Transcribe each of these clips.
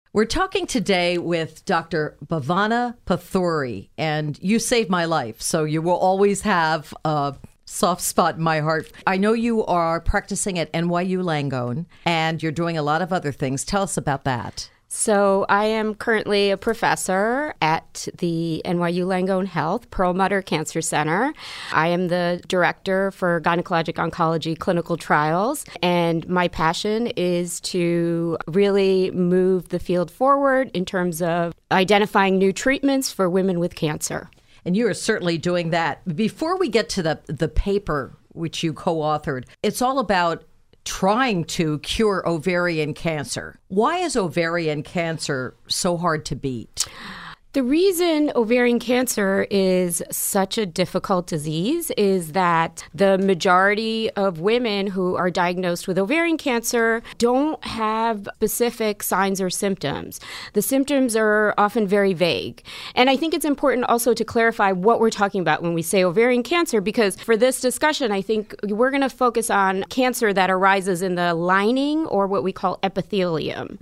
We're talking today with Dr. Bhavana Pathuri, and you saved my life, so you will always have a soft spot in my heart. I know you are practicing at NYU Langone, and you're doing a lot of other things. Tell us about that. So I am currently a professor at the NYU Langone Health Perlmutter Cancer Center. I am the director for gynecologic oncology clinical trials, and my passion is to really move the field forward in terms of identifying new treatments for women with cancer. And you are certainly doing that. Before we get to the paper, which you co-authored, it's all about trying to cure ovarian cancer. Why is ovarian cancer so hard to beat? The reason ovarian cancer is such a difficult disease is that the majority of women who are diagnosed with ovarian cancer don't have specific signs or symptoms. The symptoms are often very vague. And I think it's important also to clarify what we're talking about when we say ovarian cancer, because for this discussion, I think we're going to focus on cancer that arises in the lining or what we call epithelium.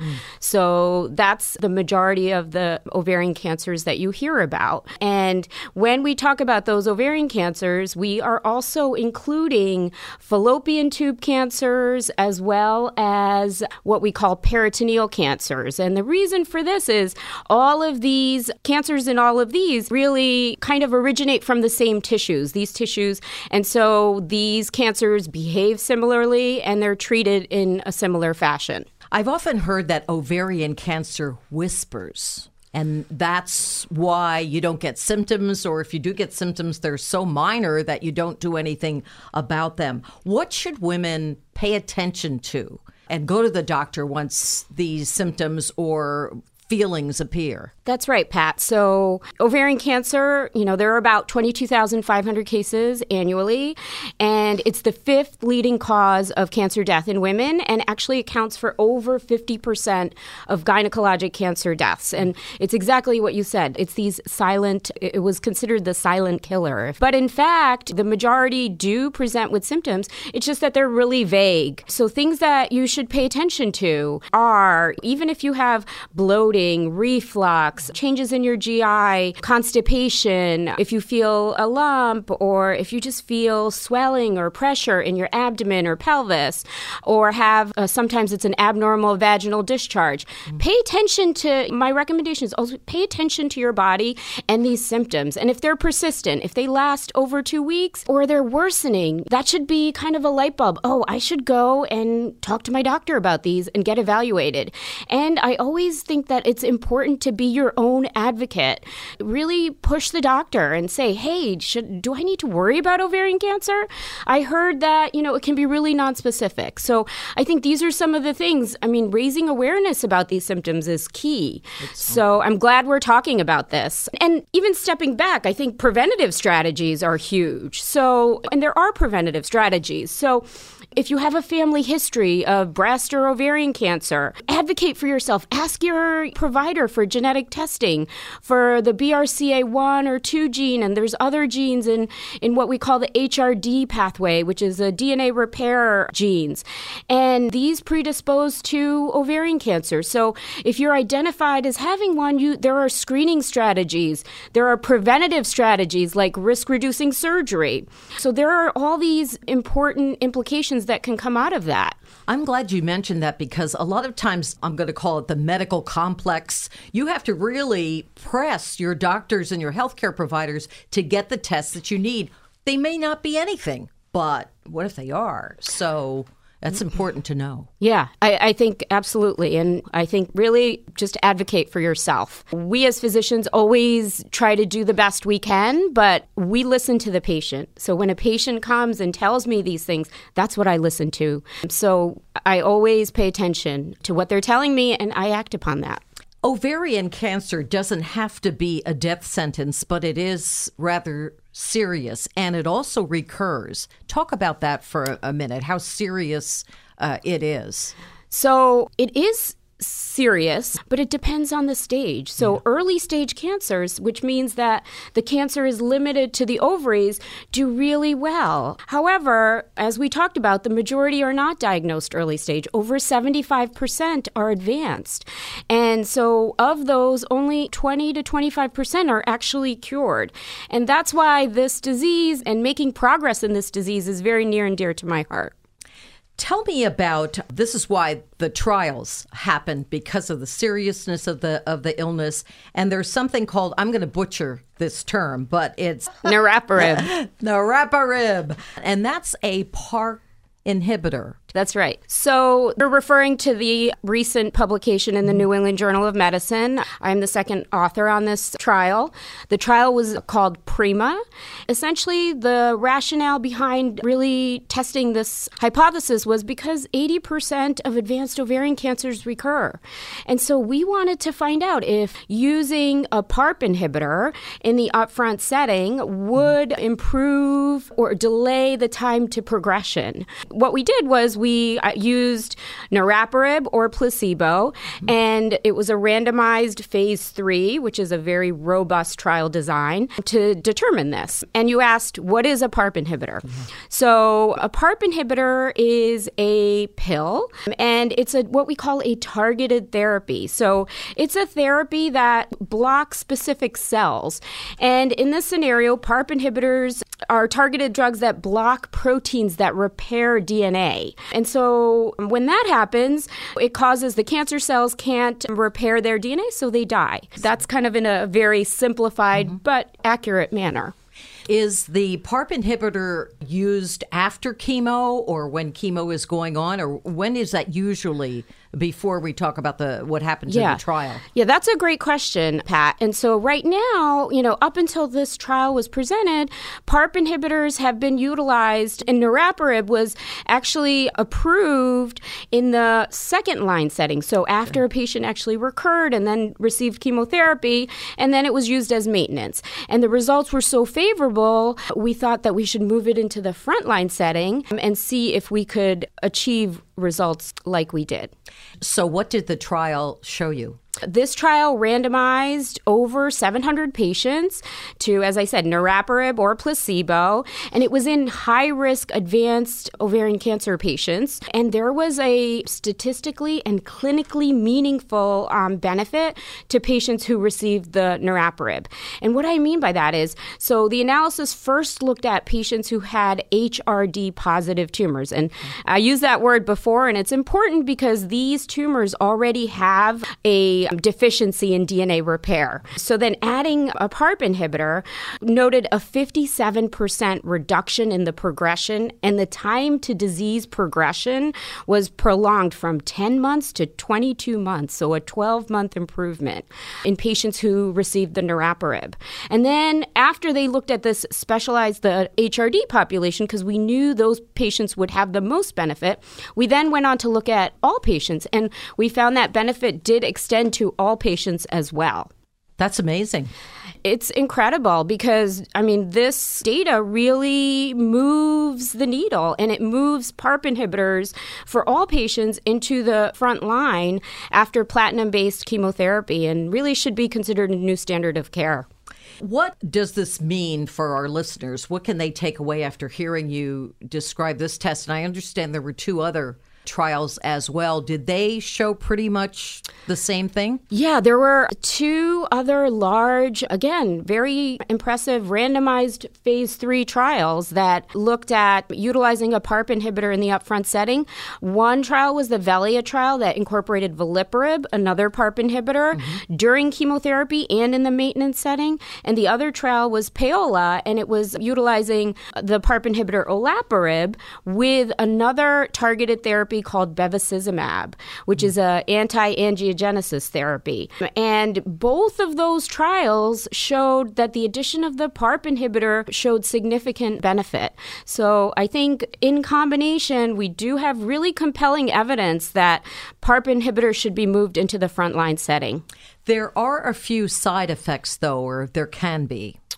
So that's the majority of the ovarian cancers that you hear about. And when we talk about those ovarian cancers, we are also including fallopian tube cancers as well as what we call peritoneal cancers. And the reason for this is all of these cancers and all of these really kind of originate from the same tissues, these tissues. And so these cancers behave similarly and they're treated in a similar fashion. I've often heard that ovarian cancer whispers. And that's why you don't get symptoms, or if you do get symptoms, they're so minor that you don't do anything about them. What should women pay attention to and go to the doctor once these symptoms or feelings appear? That's right, Pat. So ovarian cancer, there are about 22,500 cases annually, and it's the fifth leading cause of cancer death in women and actually accounts for over 50% of gynecologic cancer deaths. And it's exactly what you said. It's it was considered the silent killer. But in fact, the majority do present with symptoms. It's just that they're really vague. So things that you should pay attention to are, even if you have bloating, reflux, changes in your GI, constipation, if you feel a lump, or if you just feel swelling or pressure in your abdomen or pelvis, or have sometimes it's an abnormal vaginal discharge. Pay attention to, my recommendation is also pay attention to your body and these symptoms. And if they're persistent, if they last over 2 weeks or they're worsening, that should be kind of a light bulb. Oh, I should go and talk to my doctor about these and get evaluated. And I always think that it's important to be your own advocate. Really push the doctor and say, hey, do I need to worry about ovarian cancer? I heard that, it can be really nonspecific. So I think these are some of the things. Raising awareness about these symptoms is key. So I'm glad we're talking about this. And even stepping back, I think preventative strategies are huge. And there are preventative strategies. So if you have a family history of breast or ovarian cancer, advocate for yourself. Ask your provider for genetic testing for the BRCA1 or 2 gene, and there's other genes in what we call the HRD pathway, which is a DNA repair genes. And these predispose to ovarian cancer. So if you're identified as having one, there are screening strategies. There are preventative strategies like risk-reducing surgery. So there are all these important implications that can come out of that. I'm glad you mentioned that, because a lot of times, I'm going to call it the medical complex, you have to really press your doctors and your healthcare providers to get the tests that you need. They may not be anything, but what if they are? So that's important to know. Yeah, I think absolutely. And I think really just advocate for yourself. We as physicians always try to do the best we can, but we listen to the patient. So when a patient comes and tells me these things, that's what I listen to. So I always pay attention to what they're telling me, and I act upon that. Ovarian cancer doesn't have to be a death sentence, but it is rather serious, and it also recurs. Talk about that for a minute, how serious it is. So it is serious, but it depends on the stage. So early stage cancers, which means that the cancer is limited to the ovaries, do really well. However, as we talked about, the majority are not diagnosed early stage. Over 75% are advanced. And so of those, only 20 to 25% are actually cured. And that's why this disease and making progress in this disease is very near and dear to my heart. Tell me about, this is why the trials happened, because of the seriousness of the illness. And there's something called, I'm going to butcher this term, but it's niraparib. Niraparib. And that's a PARP inhibitor. That's right. So we're referring to the recent publication in the New England Journal of Medicine. I'm the second author on this trial. The trial was called PRIMA. Essentially, the rationale behind really testing this hypothesis was because 80% of advanced ovarian cancers recur. And so we wanted to find out if using a PARP inhibitor in the upfront setting would improve or delay the time to progression. What we did was we used niraparib or placebo, and it was a randomized phase 3, which is a very robust trial design, to determine this. And you asked, what is a PARP inhibitor? So a PARP inhibitor is a pill, and it's what we call a targeted therapy. So it's a therapy that blocks specific cells. And in this scenario, PARP inhibitors are targeted drugs that block proteins that repair DNA. And so when that happens, it causes the cancer cells can't repair their DNA, so they die. That's kind of in a very simplified but accurate manner. Is the PARP inhibitor used after chemo or when chemo is going on, or when is that usually, before we talk about what happens in the trial? Yeah, that's a great question, Pat. And so right now, up until this trial was presented, PARP inhibitors have been utilized, and niraparib was actually approved in the second line setting. So after a patient actually recurred and then received chemotherapy, and then it was used as maintenance. And the results were so favorable, we thought that we should move it into the frontline setting and see if we could achieve results like we did. So what did the trial show you? This trial randomized over 700 patients to, as I said, niraparib or placebo, and it was in high-risk advanced ovarian cancer patients. And there was a statistically and clinically meaningful benefit to patients who received the niraparib. And what I mean by that is, so the analysis first looked at patients who had HRD-positive tumors. And I used that word before, and it's important because these tumors already have a deficiency in DNA repair. So then adding a PARP inhibitor noted a 57% reduction in the progression, and the time to disease progression was prolonged from 10 months to 22 months, so a 12-month improvement in patients who received the niraparib. And then after they looked at this specialized, the HRD population, because we knew those patients would have the most benefit, we then went on to look at all patients, and we found that benefit did extend to all patients as well. That's amazing. It's incredible because, this data really moves the needle, and it moves PARP inhibitors for all patients into the front line after platinum-based chemotherapy, and really should be considered a new standard of care. What does this mean for our listeners? What can they take away after hearing you describe this test? And I understand there were 2 other trials as well. Did they show pretty much the same thing? Yeah, there were 2 other large, again, very impressive randomized phase 3 trials that looked at utilizing a PARP inhibitor in the upfront setting. One trial was the Velia trial that incorporated veliparib, another PARP inhibitor, during chemotherapy and in the maintenance setting. And the other trial was Paola, and it was utilizing the PARP inhibitor olaparib with another targeted therapy called bevacizumab, which is an anti-angiogenesis therapy. And both of those trials showed that the addition of the PARP inhibitor showed significant benefit. So I think in combination, we do have really compelling evidence that PARP inhibitors should be moved into the frontline setting. There are a few side effects, though, or there can be.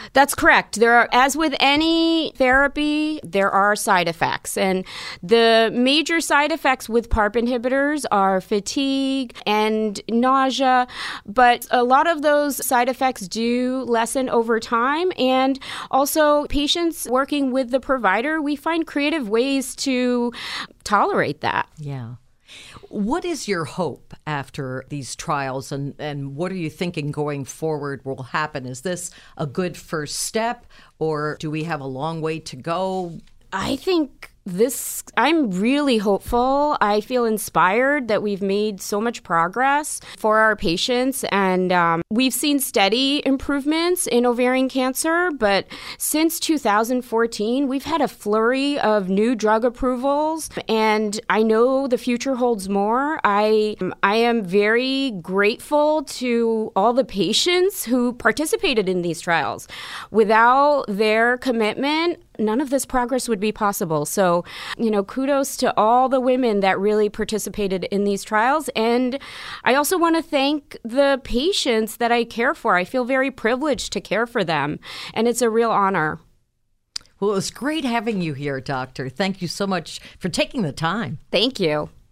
That's correct. There are, as with any therapy, there are side effects. And the major side effects with PARP inhibitors are fatigue and nausea. But a lot of those side effects do lessen over time. And also, patients working with the provider, we find creative ways to tolerate that. Yeah. What is your hope after these trials, and what are you thinking going forward will happen? Is this a good first step, or do we have a long way to go? I think I'm really hopeful. I feel inspired that we've made so much progress for our patients, and we've seen steady improvements in ovarian cancer. But since 2014, we've had a flurry of new drug approvals, and I know the future holds more. I am very grateful to all the patients who participated in these trials. Without their commitment, none of this progress would be possible. So, kudos to all the women that really participated in these trials. And I also want to thank the patients that I care for. I feel very privileged to care for them, and it's a real honor. Well, it was great having you here, Doctor. Thank you so much for taking the time. Thank you.